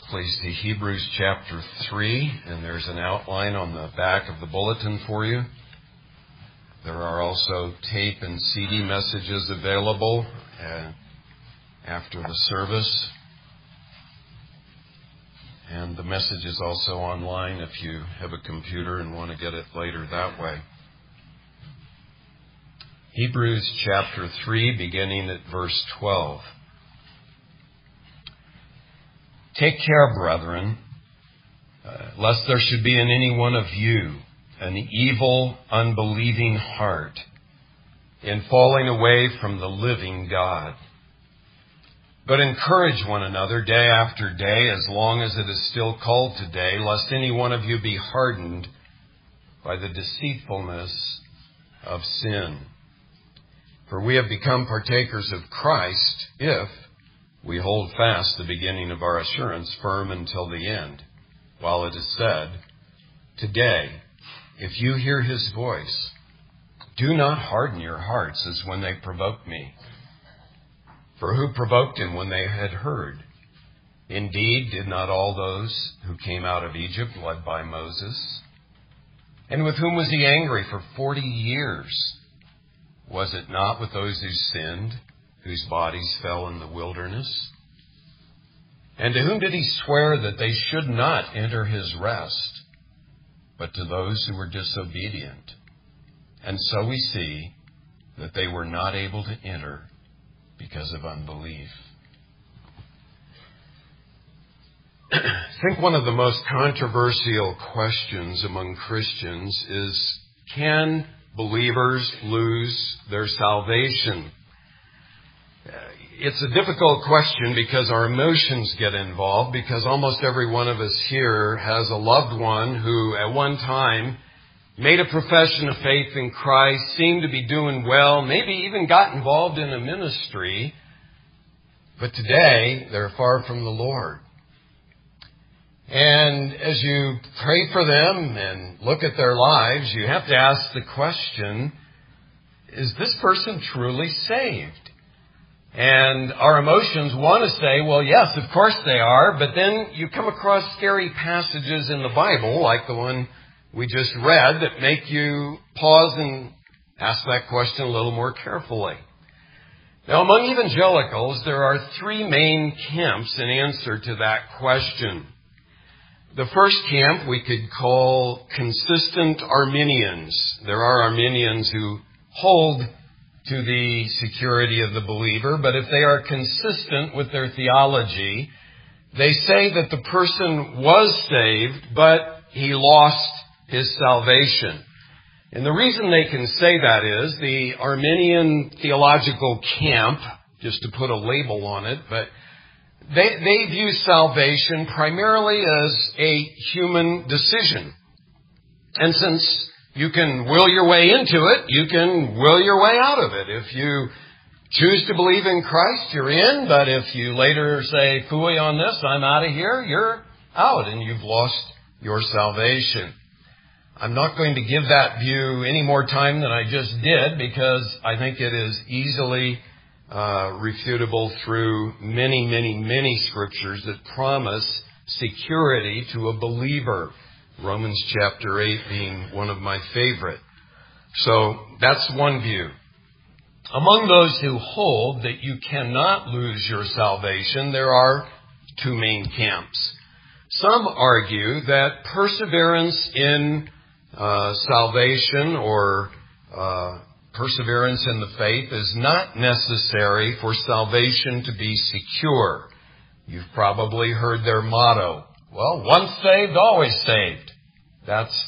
please, to Hebrews chapter 3, and there's an outline on the back of the bulletin for you. There are also tape and CD messages available after the service. And the message is also online if you have a computer and want to get it later that way. Hebrews chapter 3, beginning at verse 12. Take care, brethren, lest there should be in any one of you an evil, unbelieving heart in falling away from the living God. But encourage one another day after day, as long as it is still called today, lest any one of you be hardened by the deceitfulness of sin. For we have become partakers of Christ if we hold fast the beginning of our assurance firm until the end, while it is said, Today, if you hear his voice, do not harden your hearts as when they provoked me. For who provoked him when they had heard? Indeed, did not all those who came out of Egypt led by Moses? And with whom was he angry for 40 years? Was it not with those who sinned, whose bodies fell in the wilderness? And to whom did he swear that they should not enter his rest, but to those who were disobedient? And so we see that they were not able to enter because of unbelief. I think one of the most controversial questions among Christians is, can believers lose their salvation? It's a difficult question because our emotions get involved, because almost every one of us here has a loved one who at one time made a profession of faith in Christ, seemed to be doing well, maybe even got involved in a ministry, but today they're far from the Lord. And as you pray for them and look at their lives, you have to ask the question, is this person truly saved? And our emotions want to say, well, yes, of course they are, but then you come across scary passages in the Bible, like the one we just read, that make you pause and ask that question a little more carefully. Now, among evangelicals, there are three main camps in answer to that question. The first camp we could call consistent Arminians. There are Arminians who hold to the security of the believer, but if they are consistent with their theology, they say that the person was saved, but he lost his salvation. And the reason they can say that is the Arminian theological camp, just to put a label on it, but they view salvation primarily as a human decision. And since you can will your way into it, you can will your way out of it. If you choose to believe in Christ, you're in. But if you later say, phooey on this, I'm out of here, you're out and you've lost your salvation. I'm not going to give that view any more time than I just did, because I think it is easily refutable through many, many, many scriptures that promise security to a believer. Romans chapter 8 being one of my favorite. So that's one view. Among those who hold that you cannot lose your salvation, there are two main camps. Some argue that perseverance in salvation or perseverance in the faith is not necessary for salvation to be secure. You've probably heard their motto, well, once saved, always saved. That's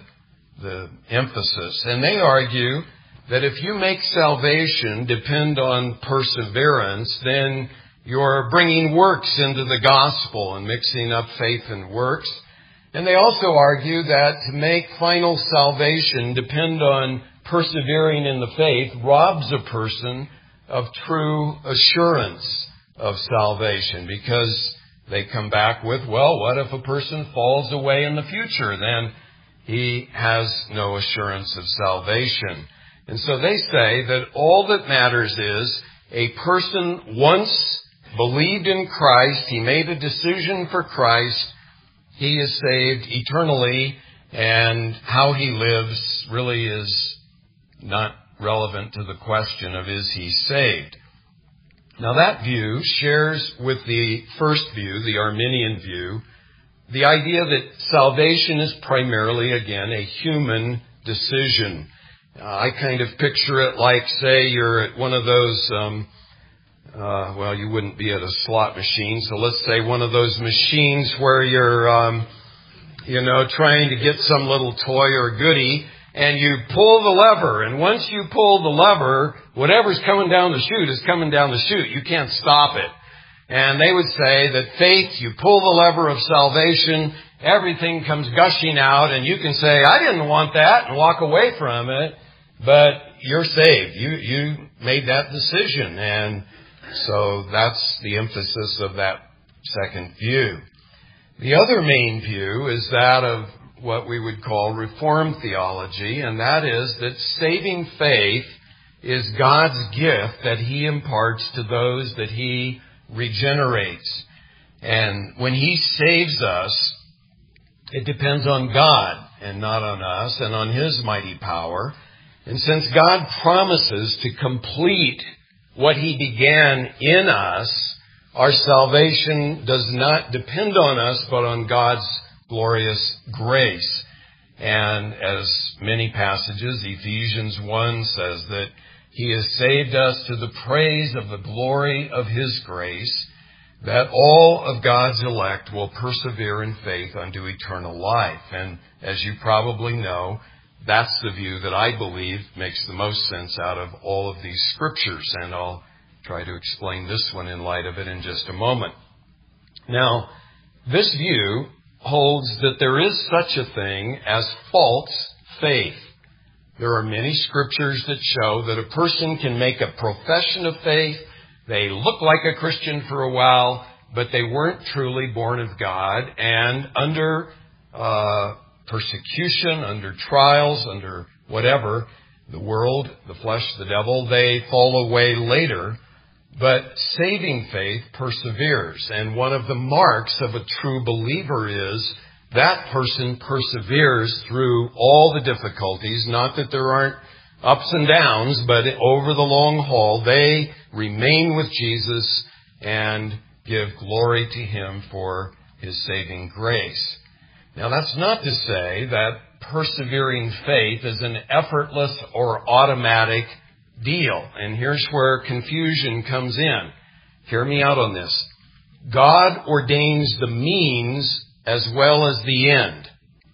the emphasis. And they argue that if you make salvation depend on perseverance, then you're bringing works into the gospel and mixing up faith and works. And they also argue that to make final salvation depend on persevering in the faith robs a person of true assurance of salvation, because they come back with, well, what if a person falls away in the future? Then he has no assurance of salvation. And so they say that all that matters is a person once believed in Christ, he made a decision for Christ, he is saved eternally, and how he lives really is not relevant to the question of is he saved. Now that view shares with the first view, the Arminian view, the idea that salvation is primarily, again, a human decision. I kind of picture it like, say, you're at one of those, you wouldn't be at a slot machine, so let's say one of those machines where you're, trying to get some little toy or goodie, and you pull the lever, and once you pull the lever, whatever's coming down the chute is coming down the chute. You can't stop it. And they would say that faith, you pull the lever of salvation, everything comes gushing out, and you can say, I didn't want that, and walk away from it, but you're saved. You made that decision, and so that's the emphasis of that second view. The other main view is that of what we would call Reformed theology, and that is that saving faith is God's gift that He imparts to those that He regenerates. And when He saves us, it depends on God and not on us and on His mighty power. And since God promises to complete what He began in us, our salvation does not depend on us, but on God's glorious grace. And as many passages, Ephesians 1 says that He has saved us to the praise of the glory of His grace, that all of God's elect will persevere in faith unto eternal life. And as you probably know, that's the view that I believe makes the most sense out of all of these scriptures. And I'll try to explain this one in light of it in just a moment. Now, this view holds that there is such a thing as false faith. There are many scriptures that show that a person can make a profession of faith. They look like a Christian for a while, but they weren't truly born of God. And under persecution, under trials, under whatever, the world, the flesh, the devil, they fall away later. But saving faith perseveres. And one of the marks of a true believer is that person perseveres through all the difficulties. Not that there aren't ups and downs, but over the long haul, they remain with Jesus and give glory to Him for His saving grace. Now, that's not to say that persevering faith is an effortless or automatic deal. And here's where confusion comes in. Hear me out on this. God ordains the means as well as the end.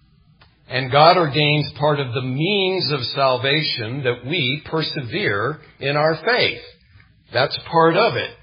And God ordains part of the means of salvation that we persevere in our faith. That's part of it.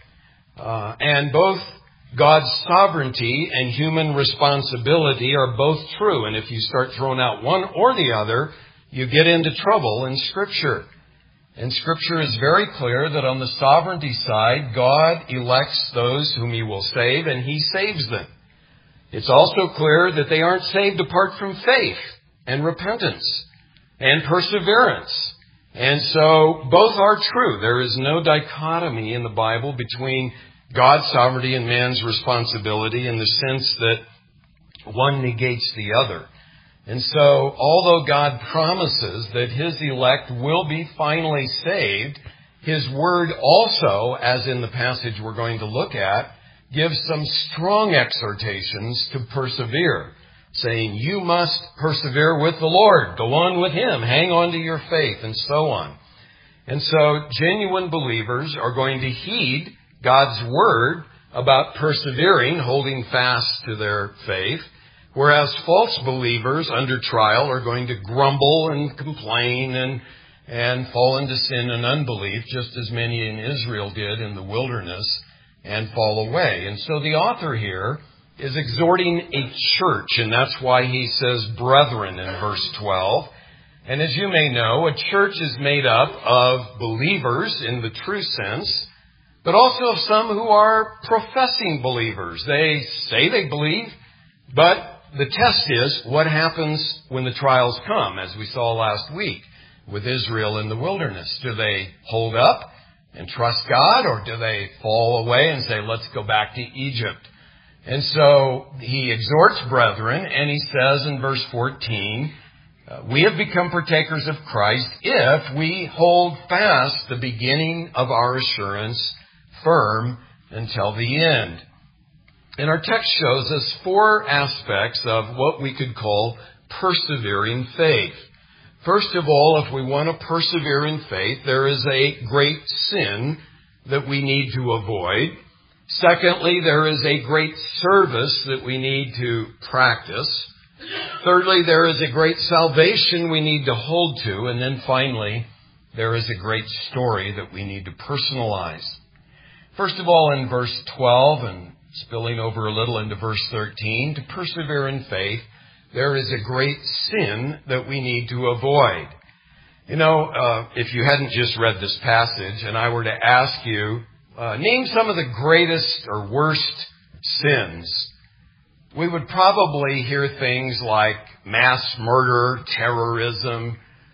And both God's sovereignty and human responsibility are both true. And if you start throwing out one or the other, you get into trouble in Scripture. And Scripture is very clear that on the sovereignty side, God elects those whom He will save, and He saves them. It's also clear that they aren't saved apart from faith and repentance and perseverance. And so both are true. There is no dichotomy in the Bible between God's sovereignty and man's responsibility in the sense that one negates the other. And so, although God promises that His elect will be finally saved, His Word also, as in the passage we're going to look at, gives some strong exhortations to persevere, saying, you must persevere with the Lord, go on with Him, hang on to your faith, and so on. And so, genuine believers are going to heed God's Word about persevering, holding fast to their faith, whereas false believers under trial are going to grumble and complain and fall into sin and unbelief, just as many in Israel did in the wilderness, and fall away. And so the author here is exhorting a church, and that's why he says brethren in verse 12. And as you may know, a church is made up of believers in the true sense, but also of some who are professing believers. They say they believe, but the test is what happens when the trials come, as we saw last week with Israel in the wilderness. Do they hold up? and trust God, or do they fall away and say, let's go back to Egypt? And so he exhorts brethren, and he says in verse 14, we have become partakers of Christ if we hold fast the beginning of our assurance firm until the end. And our text shows us 4 aspects of what we could call persevering faith. First of all, if we want to persevere in faith, there is a great sin that we need to avoid. Secondly, there is a great service that we need to practice. Thirdly, there is a great salvation we need to hold to. And then finally, there is a great story that we need to personalize. First of all, in verse 12 and spilling over a little into verse 13, to persevere in faith, there is a great sin that we need to avoid. You know, if you hadn't just read this passage and I were to ask you, name some of the greatest or worst sins, we would probably hear things like mass murder, terrorism,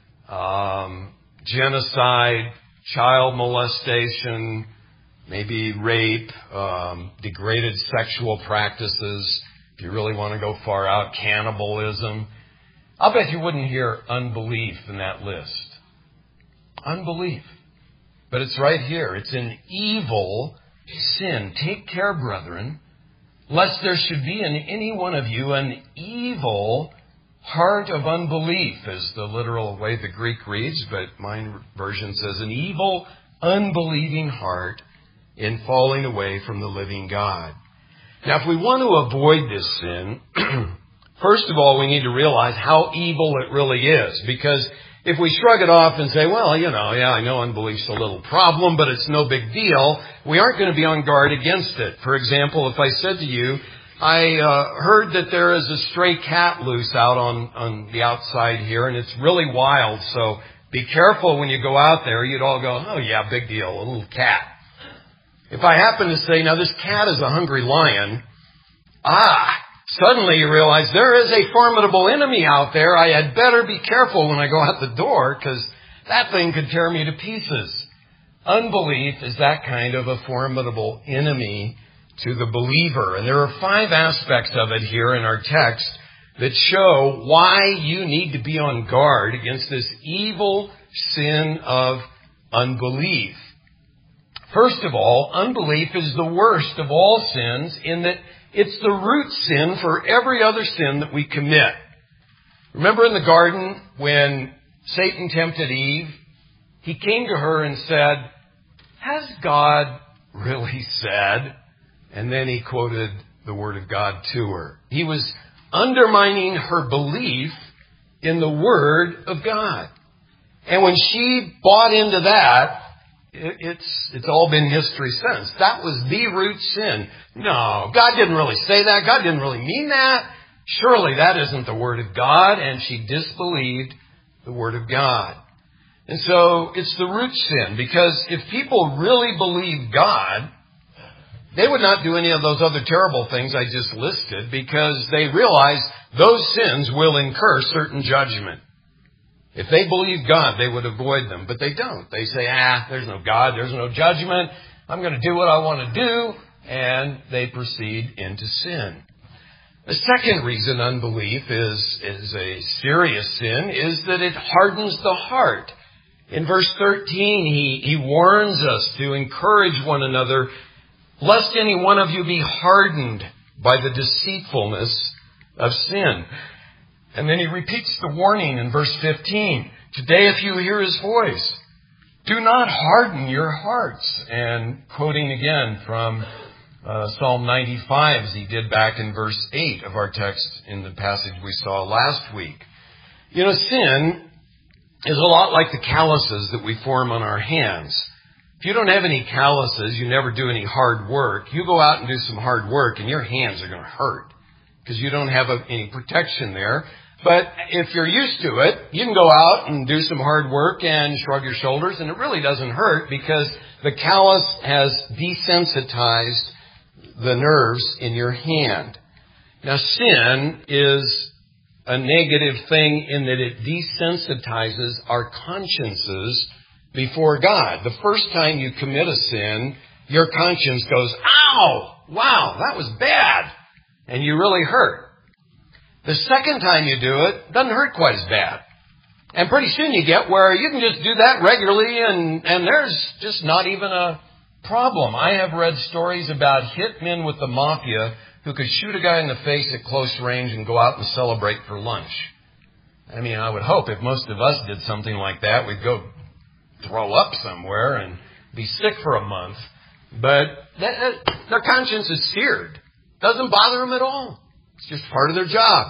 genocide, child molestation, maybe rape, degraded sexual practices. If you really want to go far out, cannibalism. I'll bet you wouldn't hear unbelief in that list. Unbelief. But it's right here. It's an evil sin. Take care, brethren, lest there should be in any one of you an evil heart of unbelief, is the literal way the Greek reads, but my version says an evil, unbelieving heart in falling away from the living God. Now, if we want to avoid this sin, first of all, we need to realize how evil it really is. Because if we shrug it off and say, well, I know unbelief's a little problem, but it's no big deal, we aren't going to be on guard against it. For example, if I said to you, I heard that there is a stray cat loose out on the outside here, and it's really wild, so be careful when you go out there. You'd all go, oh yeah, big deal, a little cat. If I happen to say, now this cat is a hungry lion, suddenly you realize there is a formidable enemy out there. I had better be careful when I go out the door, because that thing could tear me to pieces. Unbelief is that kind of a formidable enemy to the believer. And there are 5 aspects of it here in our text that show why you need to be on guard against this evil sin of unbelief. First of all, unbelief is the worst of all sins in that it's the root sin for every other sin that we commit. Remember in the garden when Satan tempted Eve, he came to her and said, has God really said? And then he quoted the Word of God to her. He was undermining her belief in the Word of God. And when she bought into that, it's all been history since. That was the root sin. No, God didn't really say that. God didn't really mean that. Surely that isn't the Word of God. And she disbelieved the Word of God. And so it's the root sin, because if people really believe God, they would not do any of those other terrible things I just listed, because they realize those sins will incur certain judgment. If they believe God, they would avoid them, but they don't. They say, there's no God, there's no judgment. I'm going to do what I want to do, and they proceed into sin. The second reason unbelief is a serious sin is that it hardens the heart. In verse 13, he warns us to encourage one another, lest any one of you be hardened by the deceitfulness of sin. And then he repeats the warning in verse 15. Today, if you hear his voice, do not harden your hearts. And quoting again from Psalm 95, as he did back in verse 8 of our text in the passage we saw last week. You know, sin is a lot like the calluses that we form on our hands. If you don't have any calluses, you never do any hard work. You go out and do some hard work, and your hands are going to hurt because you don't have any protection there. But if you're used to it, you can go out and do some hard work and shrug your shoulders, and it really doesn't hurt because the callus has desensitized the nerves in your hand. Now, sin is a negative thing in that it desensitizes our consciences before God. The first time you commit a sin, your conscience goes, ow, wow, that was bad. And you really hurt. The second time you do it, doesn't hurt quite as bad. And pretty soon you get where you can just do that regularly and there's just not even a problem. I have read stories about hitmen with the mafia who could shoot a guy in the face at close range and go out and celebrate for lunch. I mean, I would hope if most of us did something like that, we'd go throw up somewhere and be sick for a month. But their conscience is seared. Doesn't bother them at all. It's just part of their job.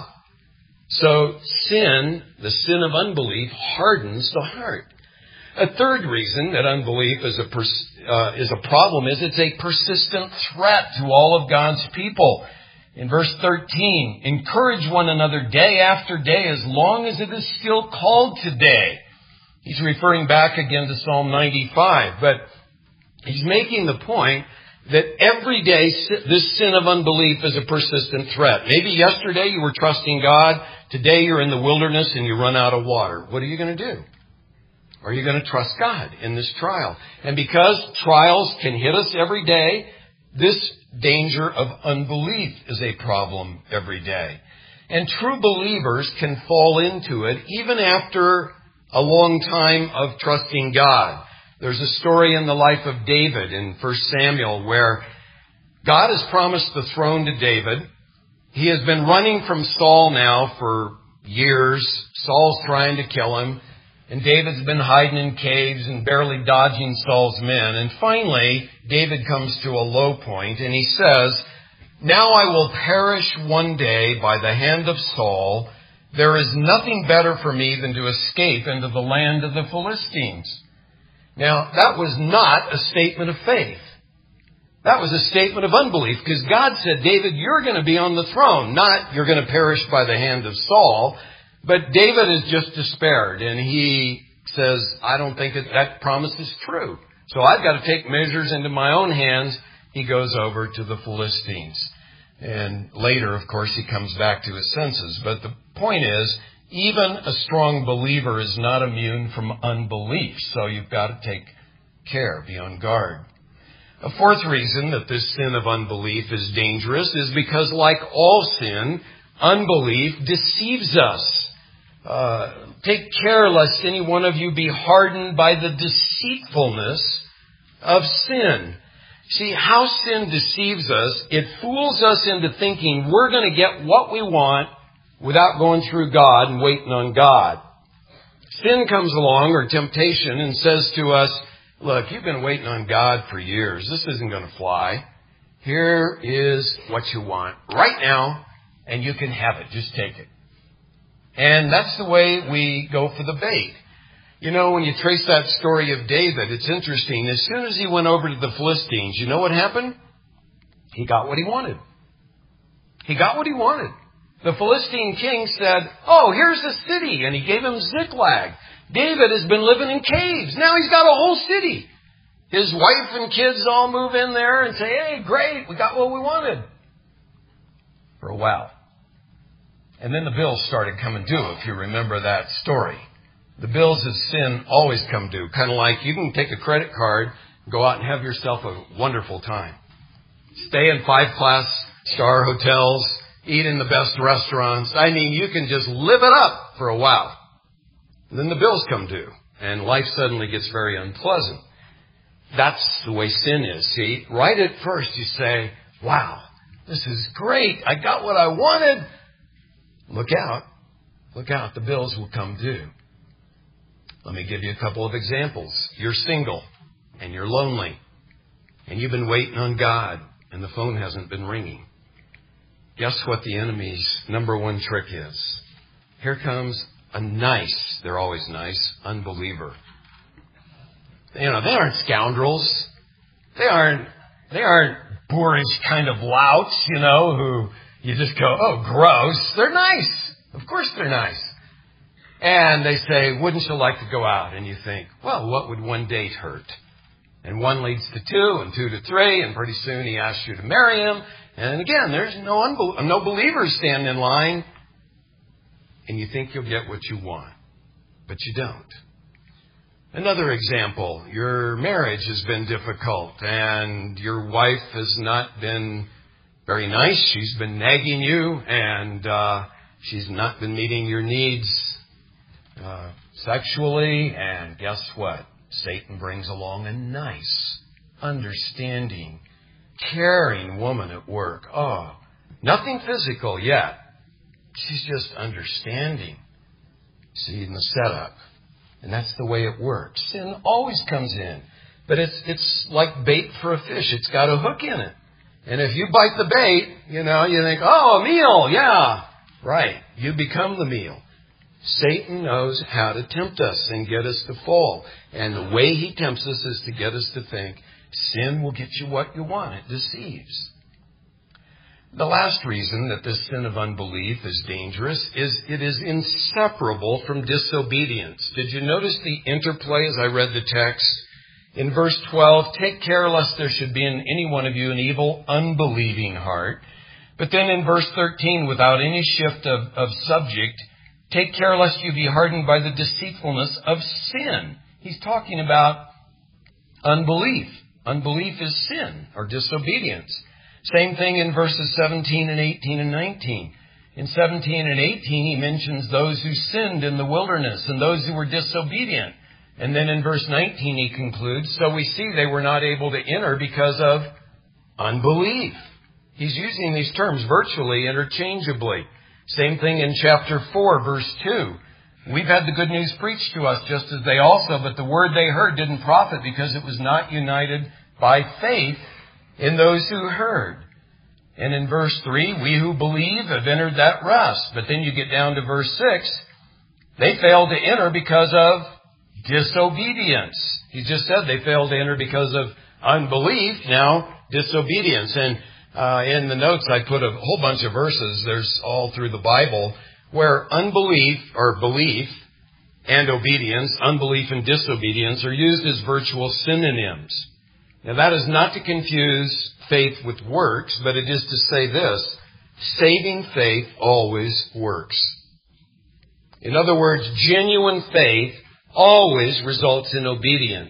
So sin, the sin of unbelief, hardens the heart. A third reason that unbelief is a problem is it's a persistent threat to all of God's people. In verse 13, encourage one another day after day as long as it is still called today. He's referring back again to Psalm 95, but he's making the point that every day this sin of unbelief is a persistent threat. Maybe yesterday you were trusting God. Today you're in the wilderness and you run out of water. What are you going to do? Are you going to trust God in this trial? And because trials can hit us every day, this danger of unbelief is a problem every day. And true believers can fall into it even after a long time of trusting God. There's a story in the life of David in 1 Samuel where God has promised the throne to David. He has been running from Saul now for years. Saul's trying to kill him. And David's been hiding in caves and barely dodging Saul's men. And finally, David comes to a low point and he says, now I will perish one day by the hand of Saul. There is nothing better for me than to escape into the land of the Philistines. Now, that was not a statement of faith. That was a statement of unbelief because God said, David, you're going to be on the throne, not you're going to perish by the hand of Saul. But David is just despaired and he says, I don't think that promise is true. So I've got to take measures into my own hands. He goes over to the Philistines. And later, of course, he comes back to his senses. But the point is, even a strong believer is not immune from unbelief. So you've got to take care, be on guard. A fourth reason that this sin of unbelief is dangerous is because, like all sin, unbelief deceives us. Take care lest any one of you be hardened by the deceitfulness of sin. See, how sin deceives us, it fools us into thinking we're going to get what we want without going through God and waiting on God. Sin comes along, or temptation, and says to us, look, you've been waiting on God for years. This isn't going to fly. Here is what you want right now, and you can have it. Just take it. And that's the way we go for the bait. You know, when you trace that story of David, it's interesting. As soon as he went over to the Philistines, you know what happened? He got what he wanted. He got what he wanted. The Philistine king said, oh, here's a city. And he gave him Ziklag. David has been living in caves. Now he's got a whole city. His wife and kids all move in there and say, hey, great, we got what we wanted. For a while. And then the bills started coming due, if you remember that story. The bills of sin always come due. Kind of like you can take a credit card, go out and have yourself a wonderful time. Stay in 5-star hotels, eat in the best restaurants. I mean, you can just live it up for a while. And then the bills come due, and life suddenly gets very unpleasant. That's the way sin is, see? Right at first you say, wow, this is great. I got what I wanted. Look out. Look out. The bills will come due. Let me give you a couple of examples. You're single and you're lonely and you've been waiting on God and the phone hasn't been ringing. Guess what the enemy's number one trick is? Here comes a nice, they're always nice, unbeliever. You know, they aren't scoundrels. They aren't boorish kind of louts, you know, who you just go, oh, gross. They're nice. Of course they're nice. And they say, wouldn't you like to go out? And you think, well, what would one date hurt? And one leads to two, and two to three, and pretty soon he asks you to marry him. And again, there's no believers stand in line. And you think you'll get what you want. But you don't. Another example, your marriage has been difficult and your wife has not been very nice. She's been nagging you and she's not been meeting your needs sexually. And guess what? Satan brings along a nice, understanding, caring woman at work. Oh, nothing physical yet. She's just understanding. See, in the setup. And that's the way it works. Sin always comes in. But it's like bait for a fish. It's got a hook in it. And if you bite the bait, you think, oh, a meal, yeah. Right. You become the meal. Satan knows how to tempt us and get us to fall. And the way he tempts us is to get us to think sin will get you what you want. It deceives. The last reason that this sin of unbelief is dangerous is it is inseparable from disobedience. Did you notice the interplay as I read the text? In verse 12, take care lest there should be in any one of you an evil, unbelieving heart. But then in verse 13, without any shift of subject, take care lest you be hardened by the deceitfulness of sin. He's talking about unbelief. Unbelief is sin or disobedience. Same thing in verses 17 and 18 and 19. In 17 and 18, he mentions those who sinned in the wilderness and those who were disobedient. And then in verse 19, he concludes, so we see they were not able to enter because of unbelief. He's using these terms virtually interchangeably. Same thing in chapter 4, verse 2. We've had the good news preached to us just as they also, but the word they heard didn't profit because it was not united by faith in those who heard. And in verse 3, we who believe have entered that rest. But then you get down to verse 6, they failed to enter because of disobedience. He just said they failed to enter because of unbelief, now disobedience. And in the notes I put a whole bunch of verses, there's all through the Bible, where unbelief or belief and obedience, unbelief and disobedience are used as virtual synonyms. Now that is not to confuse faith with works, but it is to say this, saving faith always works. In other words, genuine faith always results in obedience.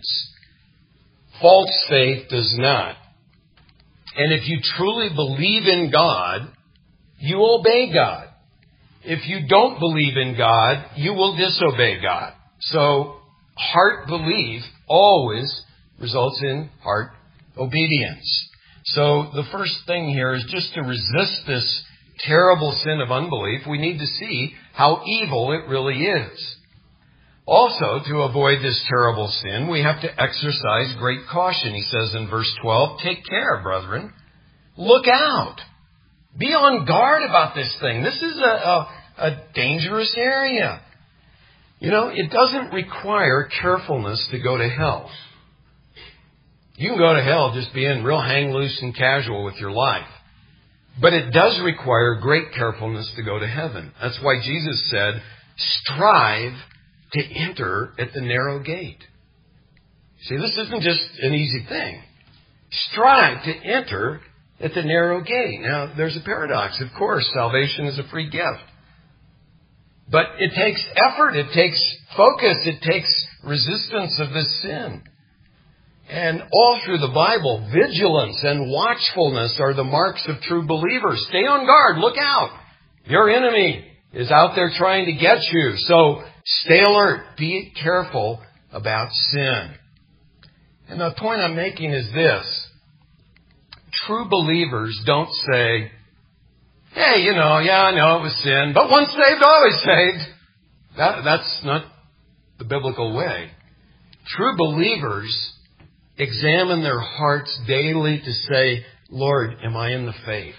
False faith does not. And if you truly believe in God, you obey God. If you don't believe in God, you will disobey God. So heart belief always results in heart obedience. So the first thing here is just to resist this terrible sin of unbelief, we need to see how evil it really is. Also, to avoid this terrible sin, we have to exercise great caution. He says in verse 12, take care, brethren. Look out. Be on guard about this thing. This is a dangerous area. It doesn't require carefulness to go to hell. You can go to hell just being real hang loose and casual with your life. But it does require great carefulness to go to heaven. That's why Jesus said, strive to enter at the narrow gate. See, this isn't just an easy thing. Strive to enter at the narrow gate. Now, there's a paradox. Of course, salvation is a free gift. But it takes effort, it takes focus, it takes resistance of this sin. And all through the Bible, vigilance and watchfulness are the marks of true believers. Stay on guard. Look out. Your enemy is out there trying to get you. So stay alert. Be careful about sin. And the point I'm making is this. True believers don't say, hey, I know it was sin, but once saved, always saved. That's not the biblical way. True believers examine their hearts daily to say, Lord, am I in the faith?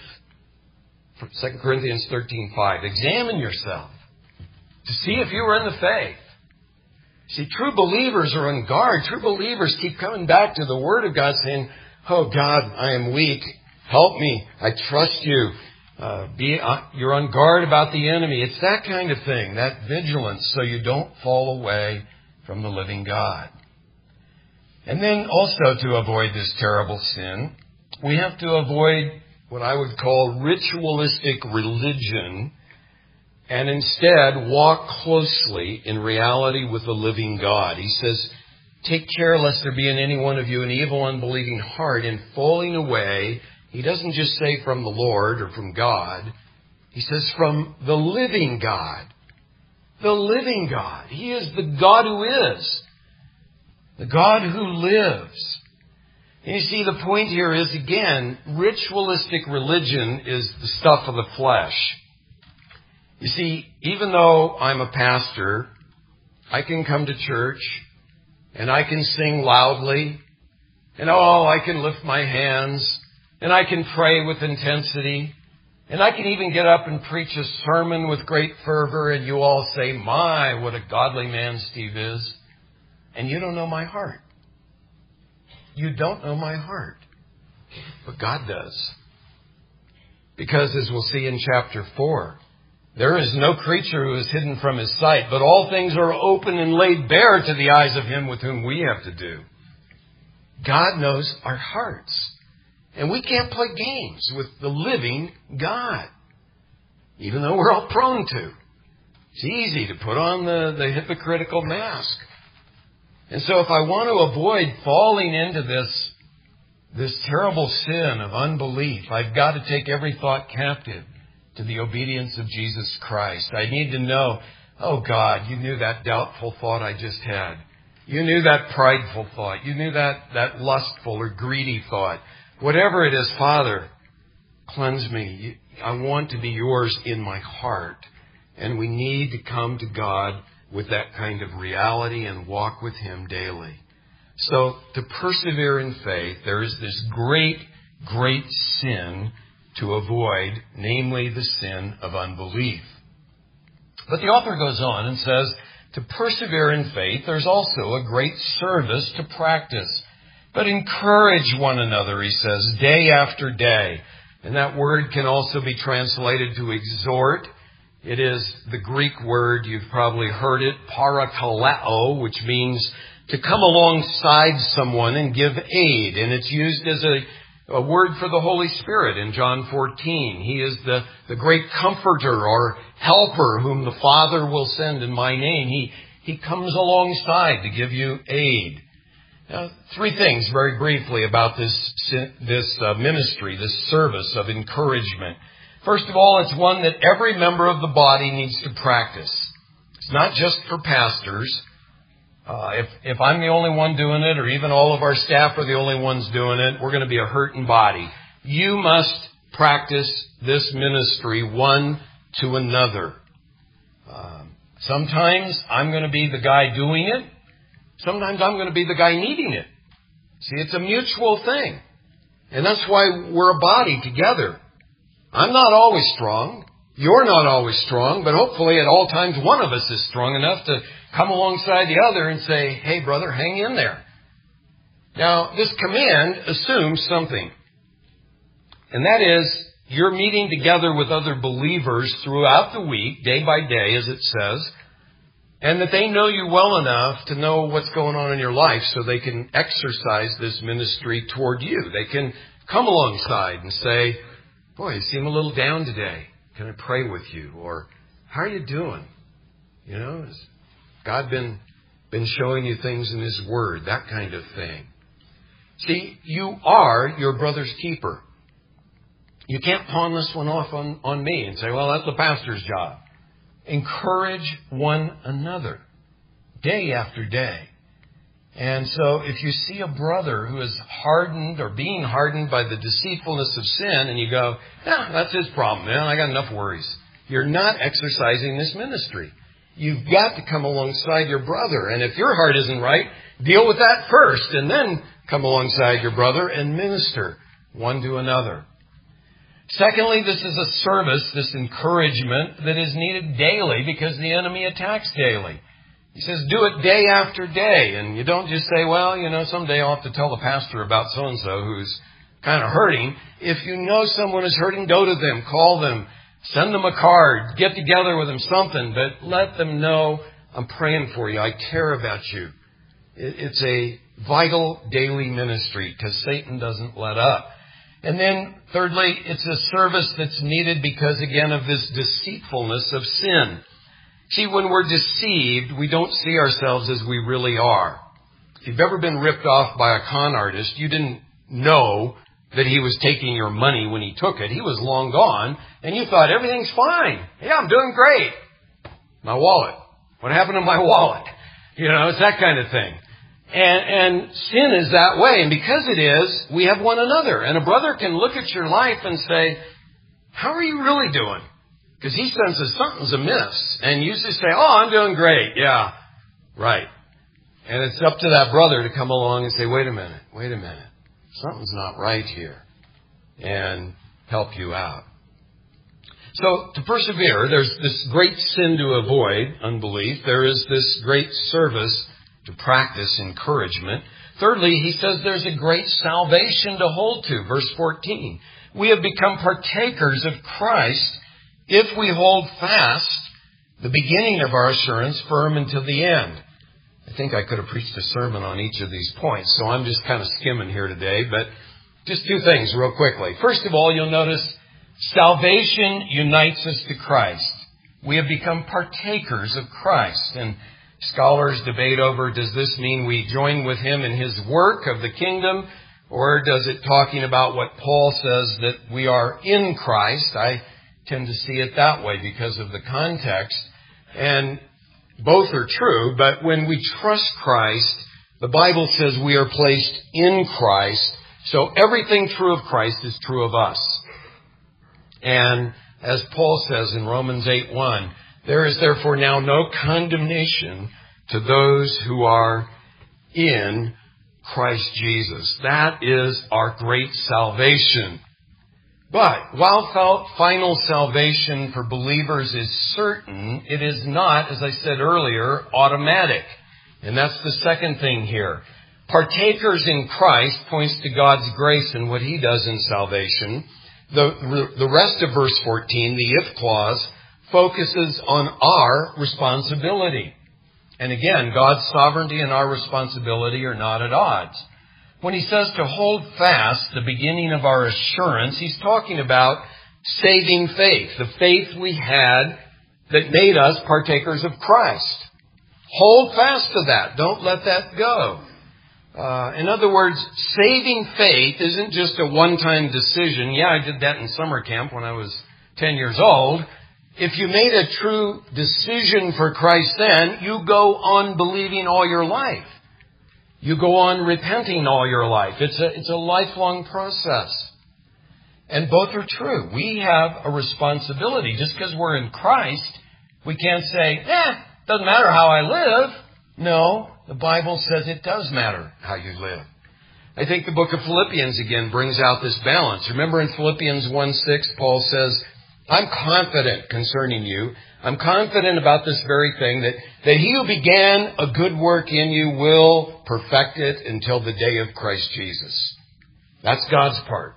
2 Corinthians 13:5. Examine yourself to see if you are in the faith. See, true believers are on guard. True believers keep coming back to the Word of God saying, oh God, I am weak. Help me. I trust you. You're on guard about the enemy. It's that kind of thing, that vigilance, so you don't fall away from the living God. And then also to avoid this terrible sin, we have to avoid what I would call ritualistic religion and instead walk closely in reality with the living God. He says, Take care lest there be in any one of you an evil, unbelieving heart in falling away. He doesn't just say from the Lord or from God. He says from the living God. The living God. He is the God who is. The God who lives. And you see, the point here is, again, ritualistic religion is the stuff of the flesh. You see, even though I'm a pastor, I can come to church and I can sing loudly, and I can lift my hands, and I can pray with intensity, and I can even get up and preach a sermon with great fervor, and you all say, "My, what a godly man Steve is." And you don't know my heart. You don't know my heart. But God does. Because as we'll see in chapter 4, there is no creature who is hidden from His sight, but all things are open and laid bare to the eyes of Him with whom we have to do. God knows our hearts. And we can't play games with the living God, even though we're all prone to. It's easy to put on the hypocritical mask. And so if I want to avoid falling into this terrible sin of unbelief, I've got to take every thought captive to the obedience of Jesus Christ. I need to know, oh God, you knew that doubtful thought I just had. You knew that prideful thought. You knew that lustful or greedy thought. Whatever it is, Father, cleanse me. I want to be yours in my heart. And we need to come to God with that kind of reality and walk with Him daily. So to persevere in faith, there is this great, great sin to avoid, namely the sin of unbelief. But the author goes on and says, to persevere in faith, there's also a great service to practice. But encourage one another, he says, day after day. And that word can also be translated to exhort. It is the Greek word, you've probably heard it, parakaleo, which means to come alongside someone and give aid. And it's used as a word for the Holy Spirit in John 14. He is the great comforter or helper whom the Father will send in my name. He comes alongside to give you aid. Now, three things very briefly about this ministry, this service of encouragement. First of all, it's one that every member of the body needs to practice. It's not just for pastors. If I'm the only one doing it, or even all of our staff are the only ones doing it, we're going to be a hurting body. You must practice this ministry one to another. Sometimes I'm going to be the guy doing it. Sometimes I'm going to be the guy needing it. See, it's a mutual thing. And that's why we're a body together. I'm not always strong. You're not always strong. But hopefully at all times one of us is strong enough to come alongside the other and say, hey, brother, hang in there. Now, this command assumes something. And that is, you're meeting together with other believers throughout the week, day by day, as it says, and that they know you well enough to know what's going on in your life so they can exercise this ministry toward you. They can come alongside and say, boy, you seem a little down today. Can I pray with you? Or, how are you doing? You know, has God been showing you things in His Word? That kind of thing. See, you are your brother's keeper. You can't pawn this one off on me and say, well, that's the pastor's job. Encourage one another day after day. And so if you see a brother who is hardened or being hardened by the deceitfulness of sin and you go, that's his problem, man, I got enough worries. You're not exercising this ministry. You've got to come alongside your brother. And if your heart isn't right, deal with that first and then come alongside your brother and minister one to another. Secondly, this is a service, this encouragement that is needed daily because the enemy attacks daily. He says, do it day after day. And you don't just say, well, someday I'll have to tell the pastor about so-and-so who's kind of hurting. If you know someone is hurting, go to them, call them, send them a card, get together with them, something. But let them know, I'm praying for you. I care about you. It's a vital daily ministry because Satan doesn't let up. And then, thirdly, it's a service that's needed because, again, of this deceitfulness of sin. See, when we're deceived, we don't see ourselves as we really are. If you've ever been ripped off by a con artist, you didn't know that he was taking your money when he took it. He was long gone, and you thought, everything's fine. Yeah, I'm doing great. My wallet. What happened to my wallet? It's that kind of thing. And sin is that way. And because it is, we have one another. And a brother can look at your life and say, how are you really doing? Because he senses something's amiss. And you just say, oh, I'm doing great. Yeah, right. And it's up to that brother to come along and say, wait a minute. Something's not right here. And help you out. So to persevere, there's this great sin to avoid, unbelief. There is this great service to practice, encouragement. Thirdly, he says there's a great salvation to hold to. Verse 14. We have become partakers of Christ if we hold fast the beginning of our assurance firm until the end. I think I could have preached a sermon on each of these points, so I'm just kind of skimming here today. But just two things real quickly. First of all, you'll notice salvation unites us to Christ. We have become partakers of Christ. And scholars debate over, does this mean we join with him in his work of the kingdom? Or does it talking about what Paul says that we are in Christ? I tend to see it that way because of the context. And both are true, but when we trust Christ, the Bible says we are placed in Christ. So everything true of Christ is true of us. And as Paul says in Romans 8:1, there is therefore now no condemnation to those who are in Christ Jesus. That is our great salvation. But while final salvation for believers is certain, it is not, as I said earlier, automatic. And that's the second thing here. Partakers in Christ points to God's grace and what he does in salvation. The rest of verse 14, the if clause, focuses on our responsibility. And again, God's sovereignty and our responsibility are not at odds. When he says to hold fast the beginning of our assurance, he's talking about saving faith, the faith we had that made us partakers of Christ. Hold fast to that. Don't let that go. In other words, saving faith isn't just a one-time decision. Yeah, I did that in summer camp when I was 10 years old. If you made a true decision for Christ then, you go on believing all your life. You go on repenting all your life. It's a lifelong process. And both are true. We have a responsibility. Just because we're in Christ, we can't say, doesn't matter how I live. No, the Bible says it does matter how you live. I think the book of Philippians again brings out this balance. Remember in Philippians 1:6, Paul says, I'm confident concerning you. I'm confident about this very thing, that he who began a good work in you will perfect it until the day of Christ Jesus. That's God's part.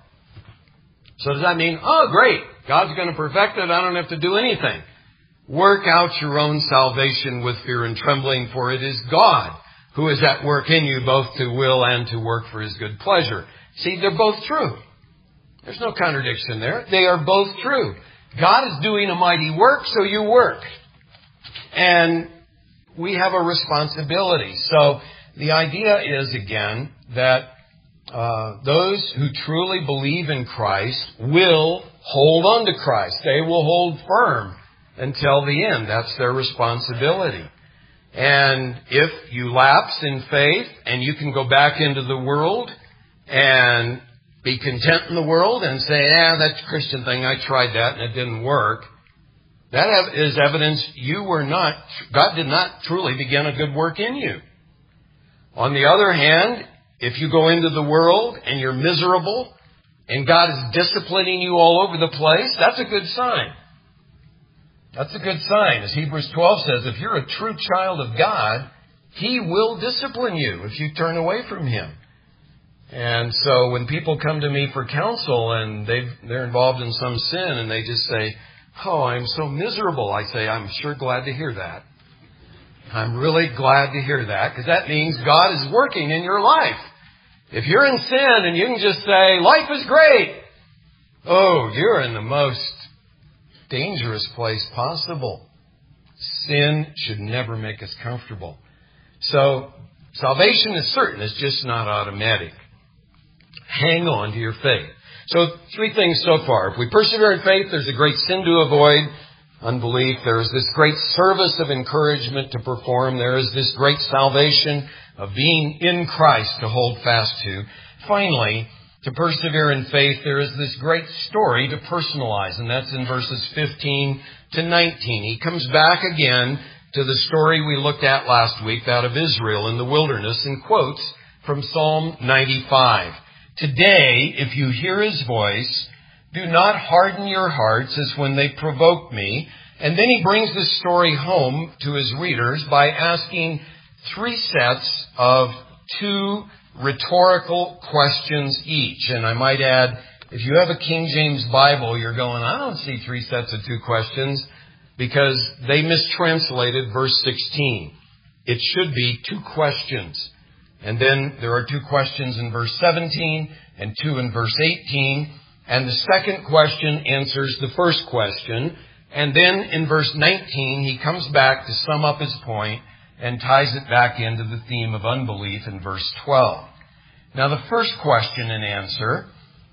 So does that mean, oh, great, God's going to perfect it, I don't have to do anything? Work out your own salvation with fear and trembling, for it is God who is at work in you, both to will and to work for his good pleasure. See, they're both true. There's no contradiction there. They are both true. God is doing a mighty work, so you work. And we have a responsibility. So the idea is, again, that those who truly believe in Christ will hold on to Christ. They will hold firm until the end. That's their responsibility. And if you lapse in faith and you can go back into the world and be content in the world and say, that Christian thing, I tried that and it didn't work. That is evidence God did not truly begin a good work in you. On the other hand, if you go into the world and you're miserable and God is disciplining you all over the place, that's a good sign. That's a good sign. As Hebrews 12 says, if you're a true child of God, he will discipline you if you turn away from him. And so when people come to me for counsel and they're involved in some sin and they just say, oh, I'm so miserable, I say, I'm sure glad to hear that. I'm really glad to hear that, because that means God is working in your life. If you're in sin and you can just say, life is great, oh, you're in the most dangerous place possible. Sin should never make us comfortable. So Salvation is certain. It's just not automatic. Hang on to your faith. So 3 things so far. If we persevere in faith, there's a great sin to avoid. Unbelief. There is this great service of encouragement to perform. There is this great salvation of being in Christ to hold fast to. Finally, to persevere in faith, there is this great story to personalize, and that's in verses 15 to 19. He comes back again to the story we looked at last week, that of Israel in the wilderness, and quotes from Psalm 95. Today, if you hear His voice, do not harden your hearts as when they provoked me. And then he brings this story home to his readers by asking 3 sets of 2 rhetorical questions each. And I might add, if you have a King James Bible, you're going, I don't see 3 sets of 2 questions, because they mistranslated verse 16. It should be 2 questions. And then there are 2 questions in verse 17 and 2 in verse 18. And the second question answers the first question. And then in verse 19, he comes back to sum up his point and ties it back into the theme of unbelief in verse 12. Now, the first question and answer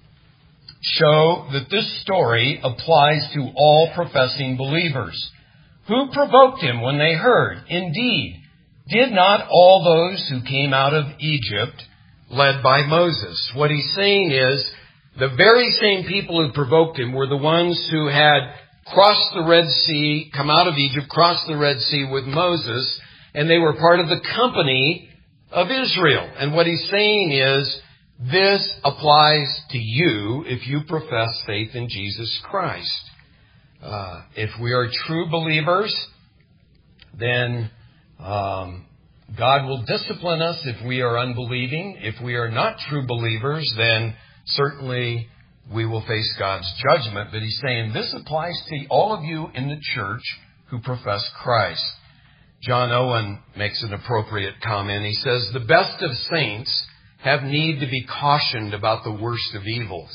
show that this story applies to all professing believers. Who provoked him when they heard? Indeed, did not all those who came out of Egypt, led by Moses? What he's saying is, the very same people who provoked him were the ones who had crossed the Red Sea, come out of Egypt, crossed the Red Sea with Moses, and they were part of the company of Israel. And what he's saying is, this applies to you if you profess faith in Jesus Christ. If we are true believers, then God will discipline us if we are unbelieving. If we are not true believers, then certainly we will face God's judgment. But he's saying this applies to all of you in the church who profess Christ. John Owen makes an appropriate comment. He says, the best of saints have need to be cautioned about the worst of evils.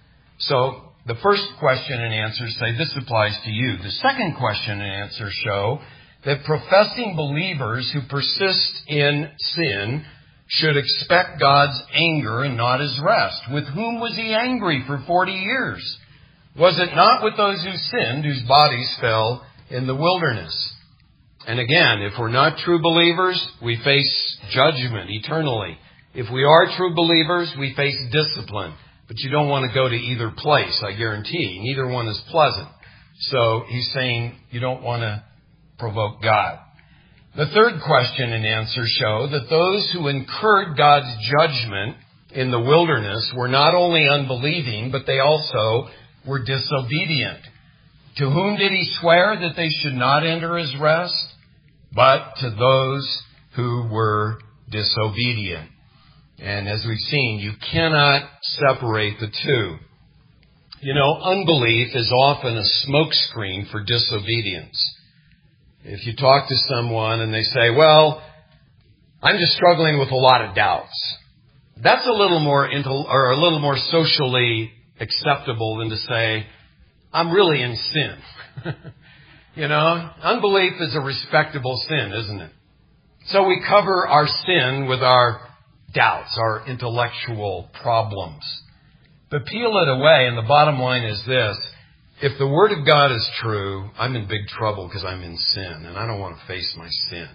So the first question and answer say this applies to you. The second question and answer show that professing believers who persist in sin should expect God's anger and not His rest. With whom was He angry for 40 years? Was it not with those who sinned, whose bodies fell in the wilderness? And again, if we're not true believers, we face judgment eternally. If we are true believers, we face discipline. But you don't want to go to either place, I guarantee. Neither one is pleasant. So he's saying you don't want to provoke God. The third question and answer show that those who incurred God's judgment in the wilderness were not only unbelieving, but they also were disobedient. To whom did He swear that they should not enter His rest? But to those who were disobedient. And as we've seen, you cannot separate the two. You know, unbelief is often a smokescreen for disobedience. If you talk to someone and they say, well, I'm just struggling with a lot of doubts. That's a little more socially acceptable than to say, I'm really in sin. You know, unbelief is a respectable sin, isn't it? So we cover our sin with our doubts, our intellectual problems. But peel it away, and the bottom line is this. If the Word of God is true, I'm in big trouble because I'm in sin, and I don't want to face my sin.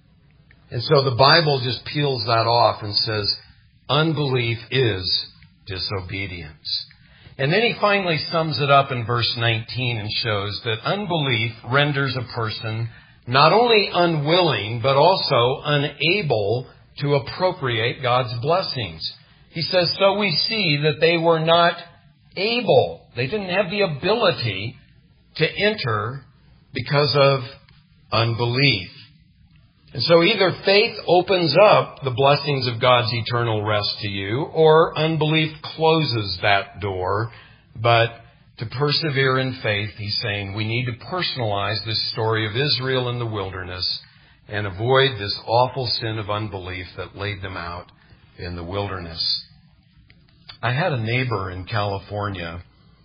And so the Bible just peels that off and says, unbelief is disobedience. And then he finally sums it up in verse 19 and shows that unbelief renders a person not only unwilling, but also unable to appropriate God's blessings. He says, so we see that they were not able. They didn't have the ability to enter because of unbelief. And so either faith opens up the blessings of God's eternal rest to you, or unbelief closes that door. But to persevere in faith, he's saying we need to personalize this story of Israel in the wilderness and avoid this awful sin of unbelief that laid them out in the wilderness. I had a neighbor in California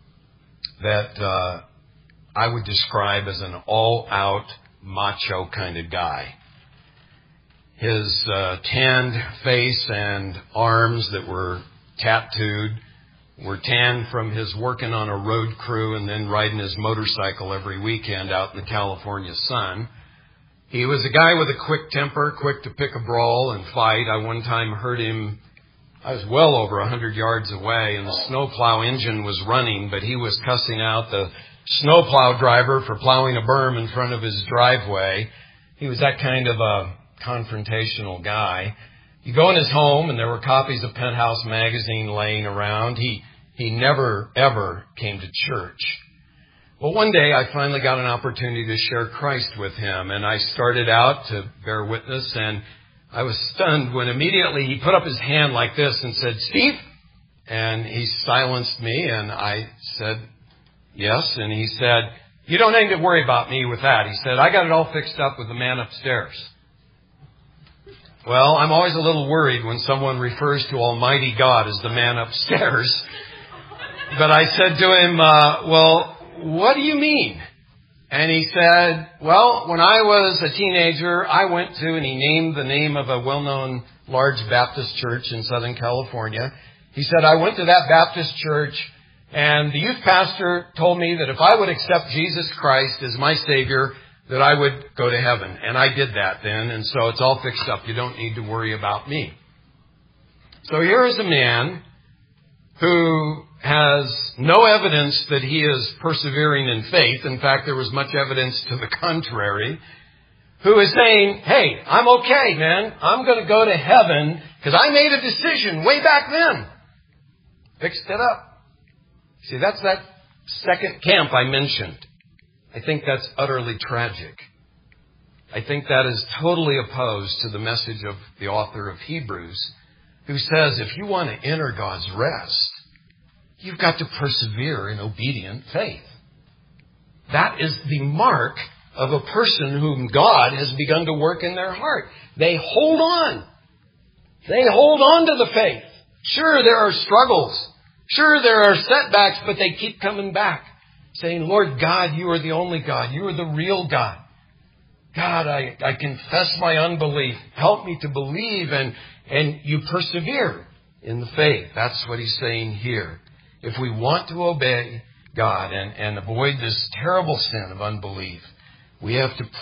that I would describe as an all-out macho kind of guy. His tanned face and arms that were tattooed were tanned from his working on a road crew and then riding his motorcycle every weekend out in the California sun. He was a guy with a quick temper, quick to pick a brawl and fight. I one time heard him, I was well over 100 yards away, and the snowplow engine was running, but he was cussing out the snowplow driver for plowing a berm in front of his driveway. He was that kind of a confrontational guy. You go in his home, and there were copies of Penthouse magazine laying around. He never, ever came to church. Well, one day I finally got an opportunity to share Christ with him, and I started out to bear witness, and I was stunned when immediately he put up his hand like this and said, "Steve?" And he silenced me, and I said, "Yes." And he said, "You don't need to worry about me with that." He said, "I got it all fixed up with the man upstairs." Well, I'm always a little worried when someone refers to Almighty God as the man upstairs. But I said to him, well, what do you mean? And he said, well, when I was a teenager, I went to, and he named the name of a well-known large Baptist church in Southern California. He said, I went to that Baptist church, and the youth pastor told me that if I would accept Jesus Christ as my Savior, that I would go to heaven. And I did that then, and so it's all fixed up. You don't need to worry about me. So here is a man who has no evidence that he is persevering in faith. In fact, there was much evidence to the contrary. Who is saying, hey, I'm okay, man. I'm going to go to heaven because I made a decision way back then. Fixed it up. See, that's that second camp I mentioned. I think that's utterly tragic. I think that is totally opposed to the message of the author of Hebrews, who says if you want to enter God's rest, you've got to persevere in obedient faith. That is the mark of a person whom God has begun to work in their heart. They hold on. They hold on to the faith. Sure, there are struggles. Sure, there are setbacks, but they keep coming back, saying, Lord God, you are the only God. You are the real God. God, I confess my unbelief. Help me to believe, and you persevere in the faith. That's what he's saying here. If we want to obey God and avoid this terrible sin of unbelief, we have to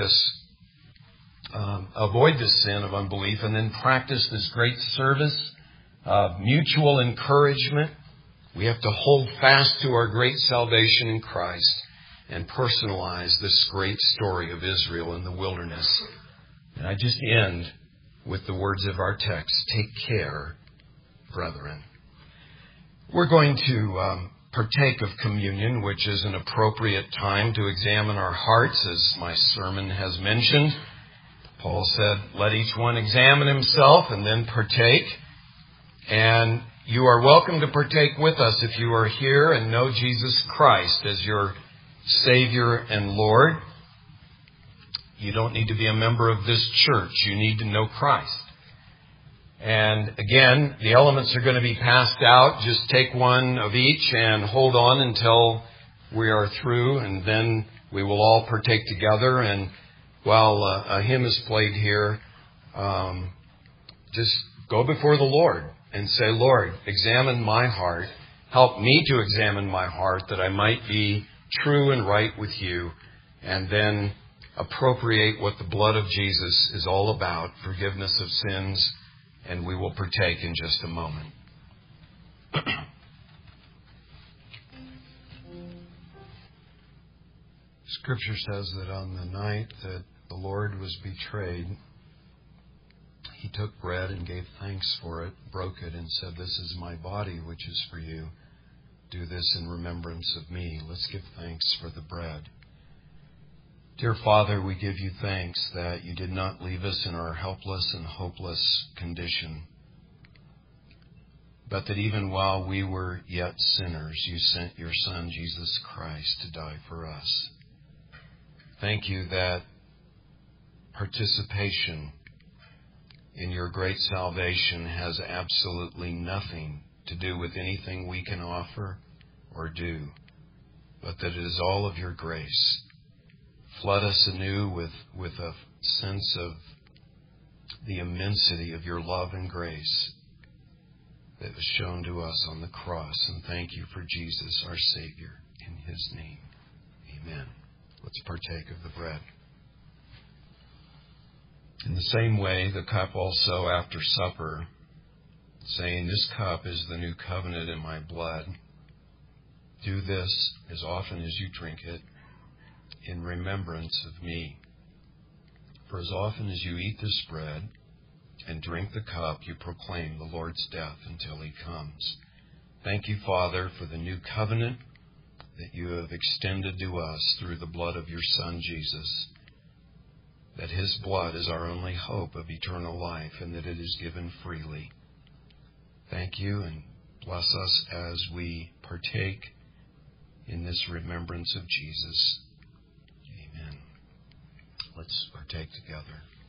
avoid this sin of unbelief, and then practice this great service of mutual encouragement. We have to hold fast to our great salvation in Christ and personalize this great story of Israel in the wilderness. And I just end with the words of our text. Take care, brethren. We're going to partake of communion, which is an appropriate time to examine our hearts, as my sermon has mentioned. Paul said, let each one examine himself and then partake. And you are welcome to partake with us if you are here and know Jesus Christ as your Savior and Lord. You don't need to be a member of this church. You need to know Christ. And again, the elements are going to be passed out. Just take one of each and hold on until we are through, and then we will all partake together. And while a hymn is played here, just go before the Lord and say, Lord, examine my heart. Help me to examine my heart that I might be true and right with you, and then appropriate what the blood of Jesus is all about, forgiveness of sins. And we will partake in just a moment. Scripture says that on the night that the Lord was betrayed, He took bread and gave thanks for it, broke it, and said, this is my body, which is for you. Do this in remembrance of me. Let's give thanks for the bread. Dear Father, we give you thanks that you did not leave us in our helpless and hopeless condition, but that even while we were yet sinners, you sent your Son, Jesus Christ, to die for us. Thank you that participation in your great salvation has absolutely nothing to do with anything we can offer or do, but that it is all of your grace. Flood us anew with a sense of the immensity of your love and grace that was shown to us on the cross. And thank you for Jesus, our Savior. In His name, amen. Let's partake of the bread. In the same way, the cup also after supper, saying, "This cup is the new covenant in my blood. Do this as often as you drink it in remembrance of me. For as often as you eat this bread and drink the cup, you proclaim the Lord's death until He comes." Thank you, Father, for the new covenant that you have extended to us through the blood of your Son, Jesus, that His blood is our only hope of eternal life and that it is given freely. Thank you, and bless us as we partake in this remembrance of Jesus. Amen. Let's partake together.